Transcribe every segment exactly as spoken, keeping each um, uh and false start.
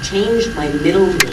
changed my middle name.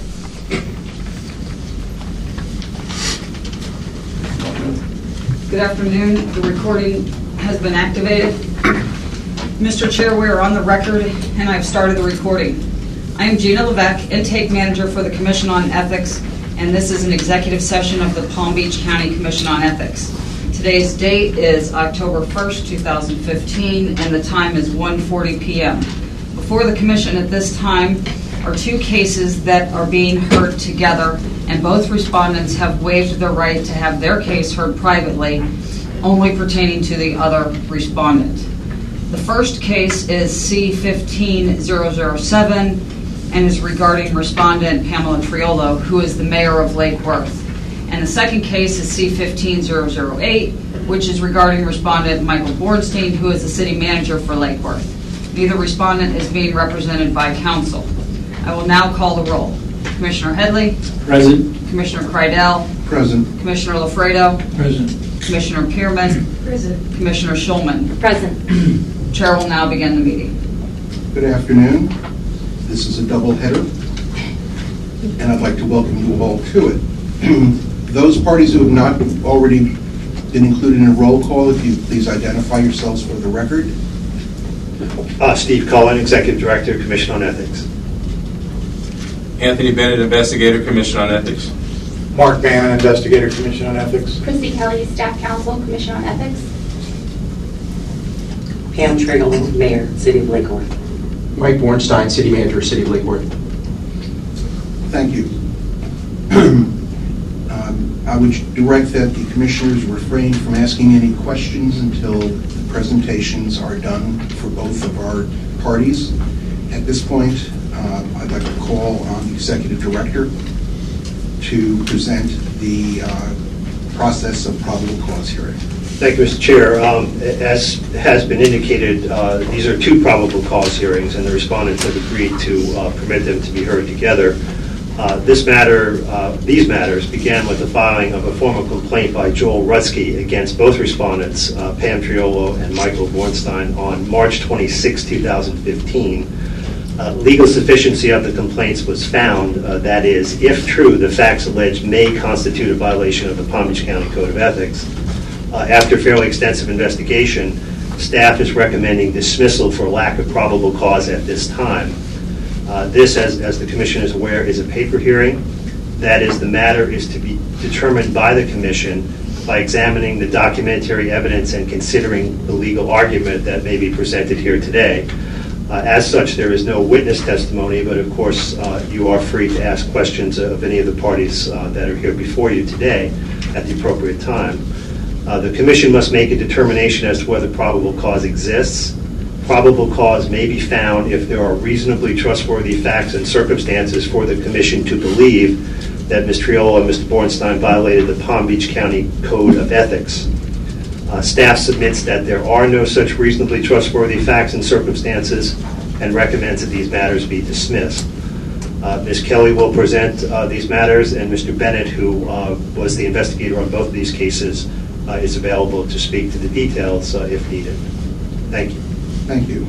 Good afternoon. The recording has been activated. Mister Chair, we are on the record, and I've started the recording. I am Gina Levesque, Intake Manager for the Commission on Ethics, and this is an executive session of the Palm Beach County Commission on Ethics. Today's date is October first, two thousand fifteen, and the time is one forty p m Before the Commission at this time are two cases that are being heard together, and both respondents have waived their right to have their case heard privately, only pertaining to the other respondent. The first case is C fifteen thousand seven and is regarding respondent Pamela Triolo, who is the mayor of Lake Worth. And the second case is C fifteen thousand eight, which is regarding respondent Michael Bornstein, who is the city manager for Lake Worth. Neither respondent is being represented by counsel. I will now call the roll. Commissioner Headley? Present. Commissioner Kreidel? Present. Commissioner Lafredo? Present. Commissioner Pearman? Present. Commissioner Schulman? Present. Chair will now begin the meeting. Good afternoon. This is a double header, and I'd like to welcome you all to it. Those parties who have not already been included in a roll call, if you please identify yourselves for the record. Uh, Steve Cullen, Executive Director, Commission on Ethics. Anthony Bennett, Investigator, Commission on Ethics. Mark Bannon, Investigator, Commission on Ethics. Christy Kelly, Staff Counsel, Commission on Ethics. Pam Triolo, Mayor, City of Lake Worth. Mike Bornstein, City Manager, City of Lake Worth. Thank you. um, I would direct that the commissioners refrain from asking any questions until the presentations are done for both of our parties. At this point, uh, I'd like to call on the Executive Director to present the uh, process of probable cause hearing. Thank you, Mister Chair. Um, as has been indicated, uh, these are two probable cause hearings, and the respondents have agreed to uh, permit them to be heard together. Uh, this matter, uh, these matters began with the filing of a formal complaint by Joel Rutsky against both respondents, uh, Pam Triolo and Michael Bornstein, on March twenty-sixth, two thousand fifteen. Uh, legal sufficiency of the complaints was found, uh, that is, if true, the facts alleged may constitute a violation of the Palm Beach County Code of Ethics. Uh, after fairly extensive investigation, staff is recommending dismissal for lack of probable cause at this time. Uh, this, as, as the Commission is aware, is a paper hearing. That is, the matter is to be determined by the Commission by examining the documentary evidence and considering the legal argument that may be presented here today. Uh, as such, there is no witness testimony, but of course, uh, you are free to ask questions of any of the parties uh, that are here before you today at the appropriate time. Uh, the Commission must make a determination as to whether probable cause exists. Probable cause may be found if there are reasonably trustworthy facts and circumstances for the Commission to believe that Miz Triolo and Mister Bornstein violated the Palm Beach County Code of Ethics. Uh, staff submits that there are no such reasonably trustworthy facts and circumstances and recommends that these matters be dismissed. Uh, Miz Kelly will present uh, these matters, and Mister Bennett, who uh, was the investigator on both of these cases, uh, is available to speak to the details uh, if needed. Thank you. Thank you.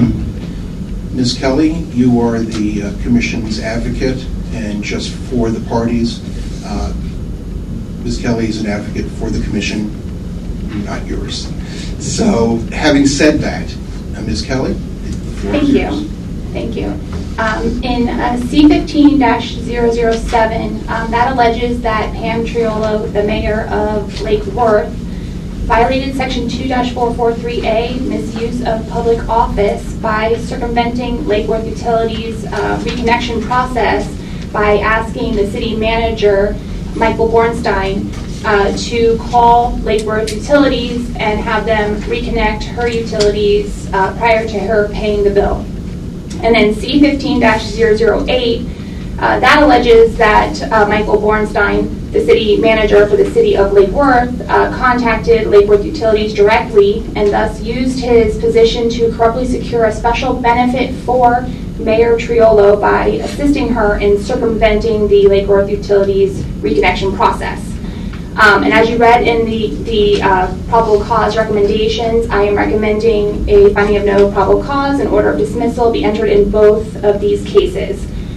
Miz Kelly, you are the uh, Commission's advocate, and just for the parties, uh, Miz Kelly is an advocate for the Commission, not yours. So, having said that, uh, Miz Kelly, the floor Thank is you. yours. Thank you. Um, in uh, C fifteen dash zero zero seven, um, that alleges that Pam Triolo, the mayor of Lake Worth, violated Section two dash four forty-three A, misuse of public office, by circumventing Lake Worth Utilities' uh, reconnection process by asking the city manager, Michael Bornstein, uh, to call Lake Worth Utilities and have them reconnect her utilities uh, prior to her paying the bill. And then C fifteen dash zero zero eight, uh, that alleges that uh, Michael Bornstein, the city manager for the city of Lake Worth, uh, contacted Lake Worth Utilities directly and thus used his position to corruptly secure a special benefit for Mayor Triolo by assisting her in circumventing the Lake Worth Utilities reconnection process. Um, and as you read in the, the uh, probable cause recommendations, I am recommending a finding of no probable cause and order of dismissal be entered in both of these cases.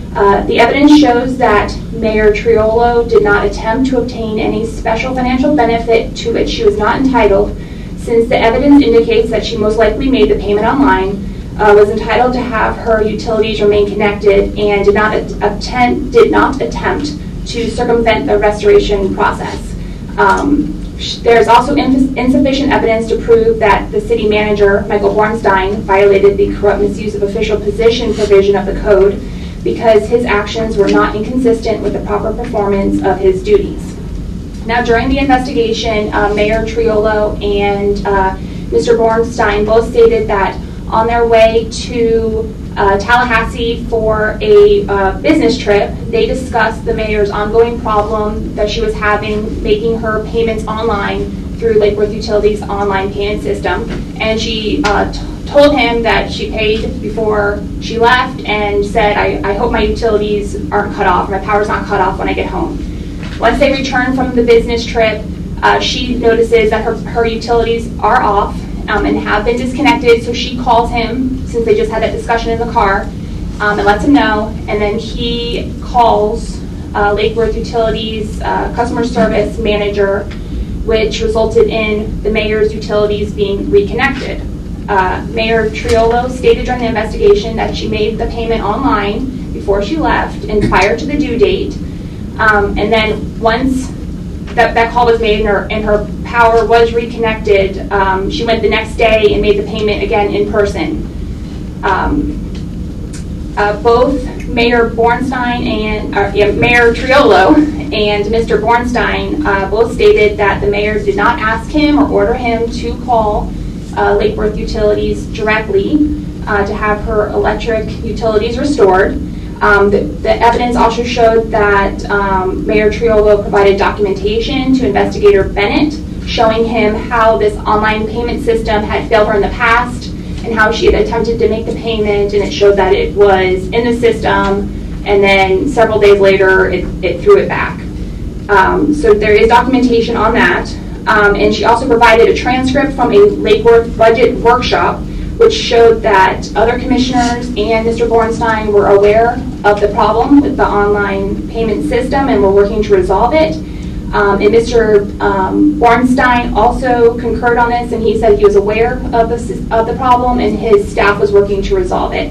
Uh, the evidence shows that Mayor Triolo did not attempt to obtain any special financial benefit to which she was not entitled, since the evidence indicates that she most likely made the payment online, uh, was entitled to have her utilities remain connected, and did not attempt, did not attempt to circumvent the restoration process. Um, There's also ins- insufficient evidence to prove that the city manager, Michael Bornstein, violated the corrupt misuse of official position provision of the code, because his actions were not inconsistent with the proper performance of his duties. Now, during the investigation, uh, Mayor Triolo and uh, Mister Bornstein both stated that on their way to uh, Tallahassee for a uh, business trip, they discussed the mayor's ongoing problem that she was having making her payments online through Lake Worth Utilities' online payment system. And she uh, t- told him that she paid before she left and said, I, I hope my utilities aren't cut off, my power's not cut off when I get home. Once they return from the business trip, uh, she notices that her, her utilities are off um, and have been disconnected, so she calls him, since they just had that discussion in the car, um, and lets him know, and then he calls uh, Lake Worth Utilities uh, customer service manager, which resulted in the mayor's utilities being reconnected. Uh, Mayor Triolo stated during the investigation that she made the payment online before she left and prior to the due date. Um, and then once that, that call was made and her, and her power was reconnected, um, she went the next day and made the payment again in person. Um, uh, both Mayor Bornstein and uh, yeah, Mayor Triolo and Mister Bornstein uh, both stated that the mayor did not ask him or order him to call Uh, Lake Worth Utilities directly uh, to have her electric utilities restored. Um, the, the evidence also showed that um, Mayor Triolo provided documentation to Investigator Bennett, showing him how this online payment system had failed her in the past and how she had attempted to make the payment, and it showed that it was in the system, and then several days later it, it threw it back. Um, so there is documentation on that. Um, and she also provided a transcript from a Lake Worth budget workshop, which showed that other commissioners and Mister Bornstein were aware of the problem with the online payment system and were working to resolve it. Um, and Mister Um, Bornstein also concurred on this, and he said he was aware of the, of the problem and his staff was working to resolve it.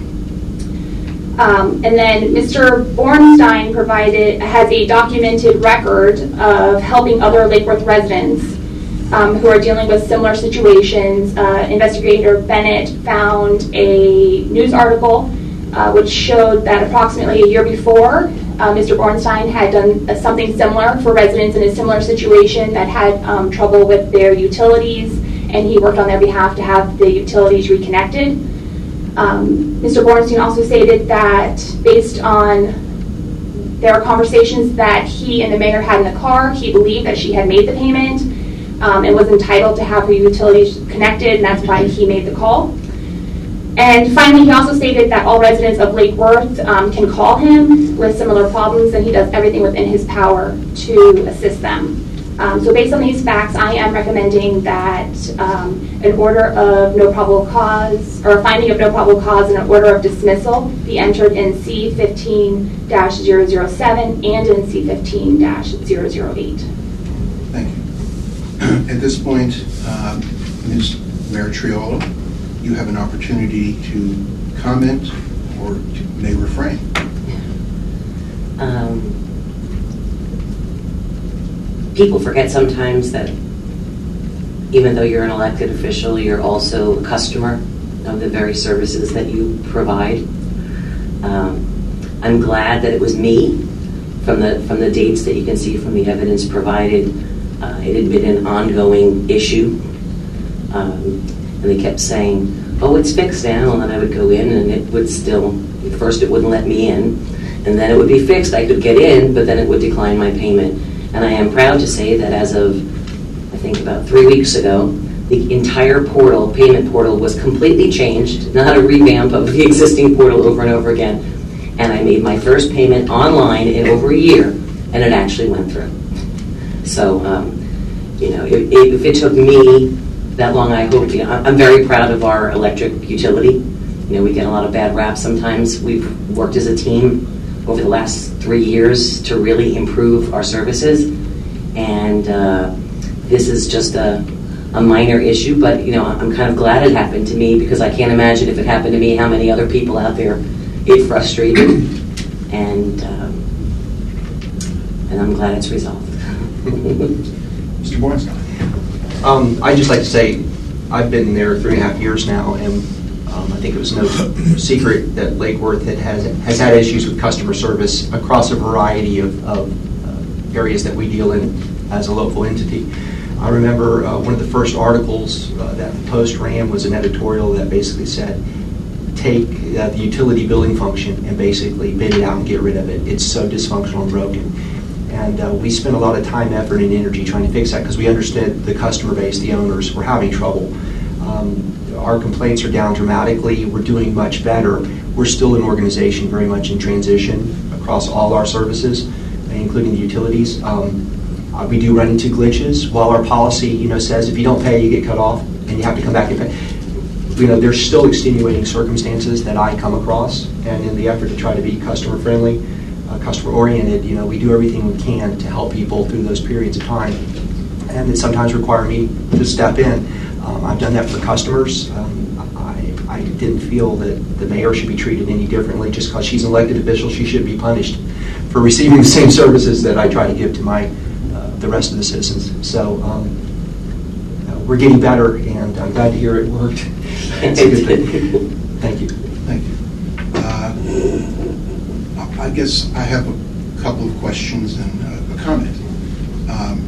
Um, and then Mister Bornstein provided has a documented record of helping other Lake Worth residents um, who are dealing with similar situations. Uh, Investigator Bennett found a news article uh, which showed that approximately a year before, uh, Mister Bornstein had done uh, something similar for residents in a similar situation that had um, trouble with their utilities, and he worked on their behalf to have the utilities reconnected. Um, Mister Bornstein also stated that based on their conversations that he and the mayor had in the car, he believed that she had made the payment um, and was entitled to have her utilities connected, and that's why he made the call. And finally, he also stated that all residents of Lake Worth um, can call him with similar problems, and he does everything within his power to assist them. Um, so based on these facts, I am recommending that um, an order of no probable cause, or a finding of no probable cause and an order of dismissal be entered in C fifteen dash zero zero seven and in C fifteen dash zero zero eight. Thank you. At this point, uh, Miz Mayor Triolo, you have an opportunity to comment or to, may refrain. Um, People forget sometimes that even though you're an elected official, you're also a customer of the very services that you provide. Um, I'm glad that it was me, from the from the dates that you can see from the evidence provided. Uh, it had been an ongoing issue, um, and they kept saying, "Oh, it's fixed now," and then I would go in, and it would still. At first, it wouldn't let me in, and then it would be fixed. I could get in, but then it would decline my payment. And I am proud to say that as of, I think about three weeks ago, the entire portal, payment portal, was completely changed, not a revamp of the existing portal over and over again. And I made my first payment online in over a year, and it actually went through. So, um, you know, if, if it took me that long, I hope, you know, I'm very proud of our electric utility. You know, we get a lot of bad rap sometimes. We've worked as a team over the last three years to really improve our services, and uh, this is just a, a minor issue, but you know, I'm kind of glad it happened to me, because I can't imagine if it happened to me how many other people out there it frustrated, and um, and I'm glad it's resolved. Mister Bornstein. Um, I'd just like to say, I've been there three and a half years now, and um, I think it was no secret that Lake Worth had, has, has had issues with customer service across a variety of, of uh, areas that we deal in as a local entity. I remember uh, one of the first articles uh, that the Post ran was an editorial that basically said, take uh, the utility billing function and basically bid it out and get rid of it. It's so dysfunctional and broken. And uh, we spent a lot of time, effort, and energy trying to fix that, because we understood the customer base, the owners, were having trouble. Um, our complaints are down dramatically. We're doing much better. We're still an organization very much in transition across all our services, including the utilities. Um, uh, we do run into glitches. While our policy, you know, says if you don't pay, you get cut off, and you have to come back and pay. You know, there's still extenuating circumstances that I come across, and in the effort to try to be customer friendly, uh, customer oriented, you know, we do everything we can to help people through those periods of time, and it sometimes require me to step in. Um, I've done that for customers. Um, I, I didn't feel that the mayor should be treated any differently. Just because she's an elected official, she should be punished for receiving the same services that I try to give to my uh, the rest of the citizens. So um, uh, we're getting better, and I'm glad to hear it worked. It's a good thing. Thank you. Thank you. Uh, I guess I have a couple of questions and uh, a comment. Um,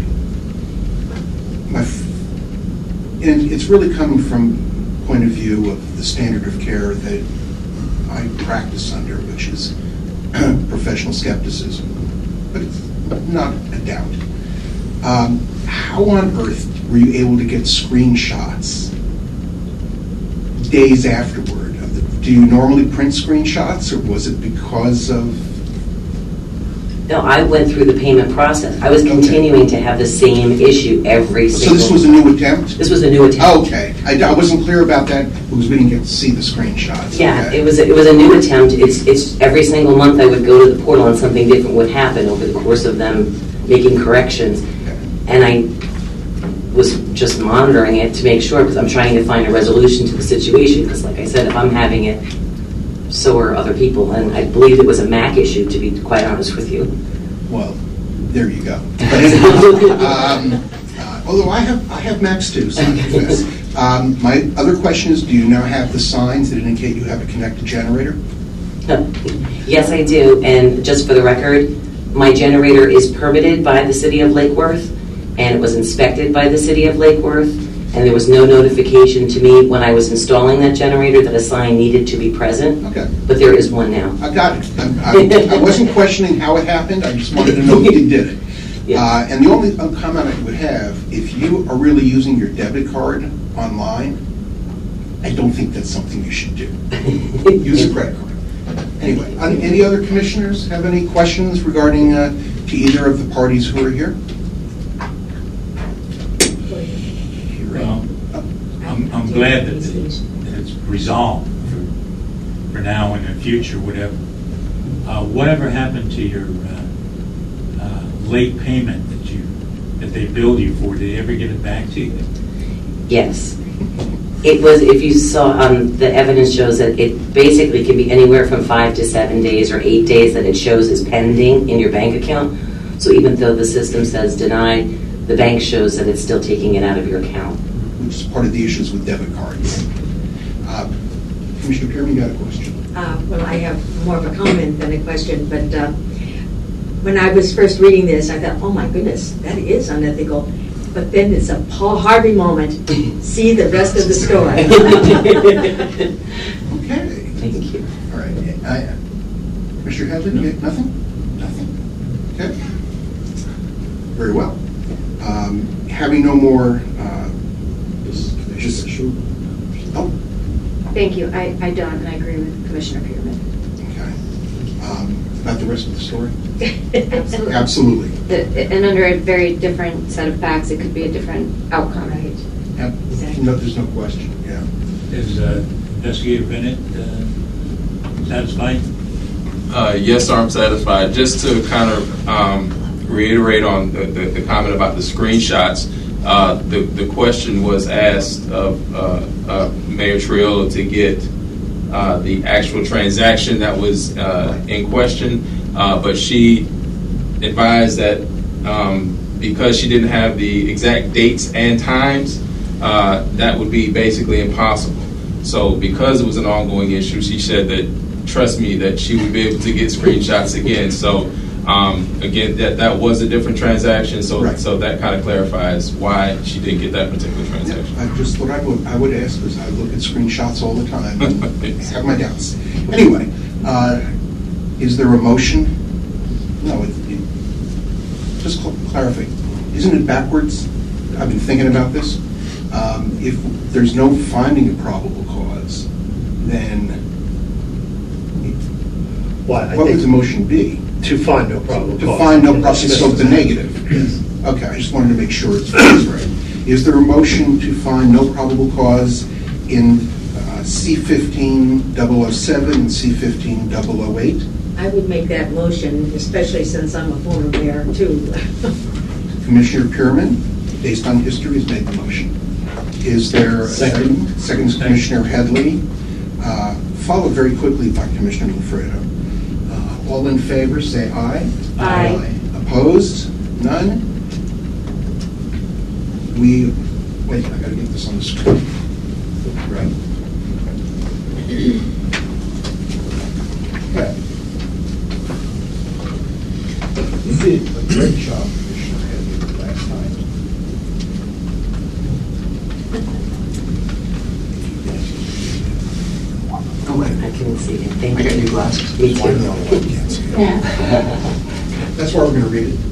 my f- and it's really coming from the point of view of the standard of care that I practice under, which is professional skepticism, but it's not a doubt. Um, how on earth were you able to get screenshots days afterward? Of the, do you normally print screenshots, or was it because of... No, I went through the payment process. I was Okay. continuing to have the same issue every So single... this was a new attempt? This was a new attempt. Okay. I, I wasn't clear about that because we didn't get to see the screenshots. Yeah, Okay. it was it was a new attempt. It's it's every single month I would go to the portal and something different would happen over the course of them making corrections, and I was just monitoring it to make sure, because I'm trying to find a resolution to the situation. Because, like I said, if I'm having it, so are other people, and I believe it was a Mac issue, to be quite honest with you. Well, there you go. But anyway, um, uh, although I have I have Macs too, so I confess. Um, my other question is, do you now have the signs that indicate you have a connected generator? Yes, I do. And just for the record, my generator is permitted by the city of Lake Worth, and it was inspected by the city of Lake Worth, and there was no notification to me when I was installing that generator that a sign needed to be present. Okay. But there is one now. I got it. I, I, I wasn't questioning how it happened. I just wanted to know if you did it. Yeah. Uh, and the only comment I would have, if you are really using your debit card online, I don't think that's something you should do. Use a credit card. Anyway, uh, any other commissioners have any questions regarding uh, to either of the parties who are here? Well, I'm, I'm glad that it's, that it's resolved for, for now and in the future, whatever. Uh, whatever happened to your uh, uh, late payment that you that they billed you for? Did they ever get it back to you? Yes. It was, if you saw, um, the evidence shows that it basically can be anywhere from five to seven days or eight days that it shows as pending in your bank account. So even though the system says denied, the bank shows that it's still taking it out of your account. Which is part of the issues with debit cards. Uh, Commissioner Pierman, you got a question? Uh, well, I have more of a comment than a question, but uh, when I was first reading this, I thought, oh my goodness, that is unethical. But then it's a Paul Harvey moment. See the rest of the story. Okay. Thank you. All right. I, Mister Hadley, you get nothing? Nothing. Okay. Very well. Um, having no more... Uh, just, oh. Thank you. I, I don't, and I agree with Commissioner Pierman. Okay. Um, about the rest of the story? Absolutely. Absolutely. The, and under a very different set of facts, it could be a different outcome. Right. Yep. No, there's no question. Yeah. Is uh, Investigator Bennett, uh, satisfied? Uh, yes, sir, I'm satisfied. Just to kind of um, reiterate on the, the, the comment about the screenshots, uh, the, the question was asked of uh, uh, Mayor Triolo to get uh, the actual transaction that was uh, in question, uh, but she advised that um, because she didn't have the exact dates and times, uh, that would be basically impossible. So because it was an ongoing issue, she said that, trust me, that she would be able to get screenshots again. So um, again, that that was a different transaction. So Right. so that kind of clarifies why she didn't get that particular transaction. I just, what I would, I would ask is, I look at screenshots all the time, and have my doubts. Anyway, uh, is there a motion? No, it, it, just cl- clarify, isn't it backwards? I've been thinking about this. Um, if there's no finding of probable cause, then Well, I what would the think motion be? to find no probable To cause. find no And probable, dismiss so the it. negative. Yes. Okay, I just wanted to make sure it's right. Is there a motion to find no probable cause in uh, C fifteen double oh seven and C fifteen double oh eight? I would make that motion, especially since I'm a former mayor, too. Commissioner Pierman, based on history, has made the motion. Is there a second? Second is Commissioner Headley, uh, followed very quickly by Commissioner Lafredo. Uh, All in favor, say aye. Aye. Opposed? None? We, wait, I gotta get this on the screen. Right. Okay. You did a great job, Commissioner Headley, last time. Oh, I can see it. Thank I got you. new glasses. Me too. That's why we're going to read it.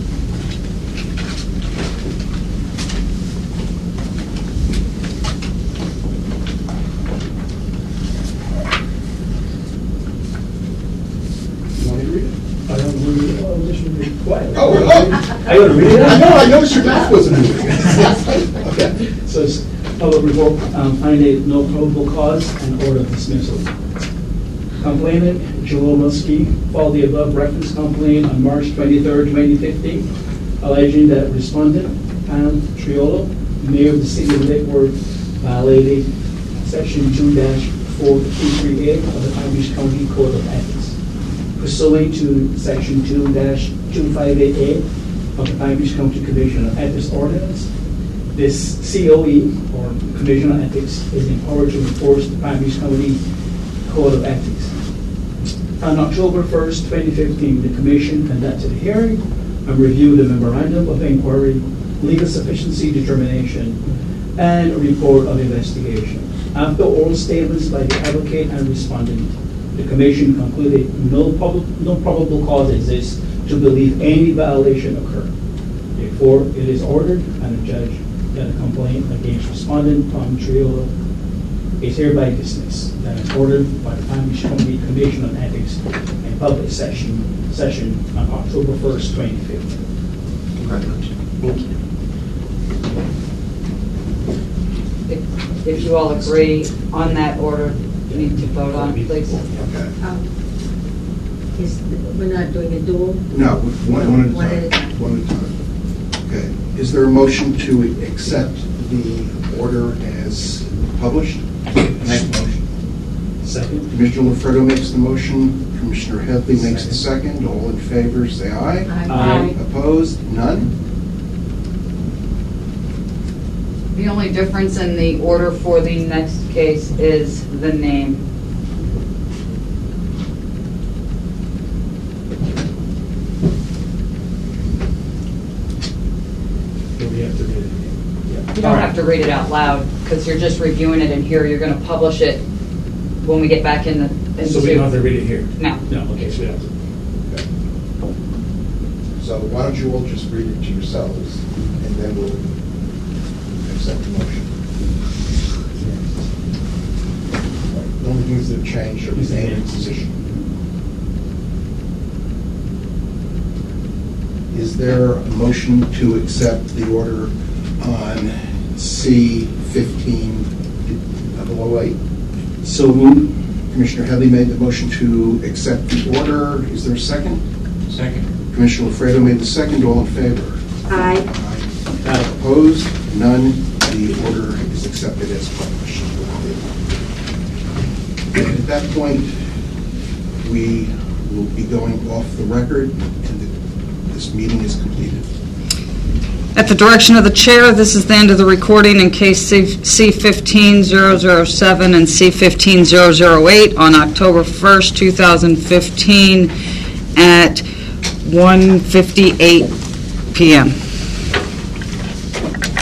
You want me to read it? I don't read it. Oh, this would be quiet. Oh, oh. I don't read it. No, I noticed your mouth wasn't moving. Okay. So it's public report, um, finding no probable cause and order of dismissal. Complainant Joel Muskie filed the above reference complaint on March twenty-third, twenty fifteen, alleging that respondent Pam Triolo, mayor of the city of Lake Worth, violated section two four two three eight of the Palm Beach County Code of Ethics. Pursuant to section two two five eight eight of the Palm Beach County Commission on Ethics Ordinance, this C O E, or Commission on Ethics, is empowered to enforce the Palm Beach County Code of Ethics. On October first, twenty fifteen, the Commission conducted a hearing and reviewed the memorandum of inquiry, legal sufficiency determination, and a report of investigation. After oral statements by the advocate and respondent, the Commission concluded no, prob- no probable cause exists to believe any violation occurred. Therefore, it is ordered and adjudged that a complaint against respondent Pam Triolo is hereby dismissed. That is ordered by the Palm Beach County Commission on Ethics in public session session on October first, twenty fifteen. Congratulations. Thank you. If if you all agree on that order, you need to vote on it, please. Okay. Um, Is, we're not doing a dual? No, one, one One at at a a time. time. One at a time. Okay. Is there a motion to accept the order as published? Next motion. Second. Commissioner Lafredo makes the motion. Commissioner Headley makes the second. All in favor, say aye. Aye. Opposed? None? The only difference in the order for the next case is the name. Do we have to read it? Yeah. You don't have to read it out loud, because you're just reviewing it in here. You're going to publish it when we get back in the... into- So we don't have to read it here? No. No, okay, so we have to. So why don't you all just read it to yourselves, and then we'll accept the motion. The only things that have changed are the name and position. Is there a motion to accept the order on C fifteen double oh eight? So moved. Commissioner Headley made the motion to accept the order. Is there a second? Second. Commissioner Lafredo made the second. All in favor? Aye. Aye. Opposed? None. The order is accepted as published. And at that point, we will be going off the record, and this meeting is completed. At the direction of the chair, this is the end of the recording in case C fifteen thousand seven and C fifteen thousand eight on October first, two thousand fifteen at one fifty-eight p m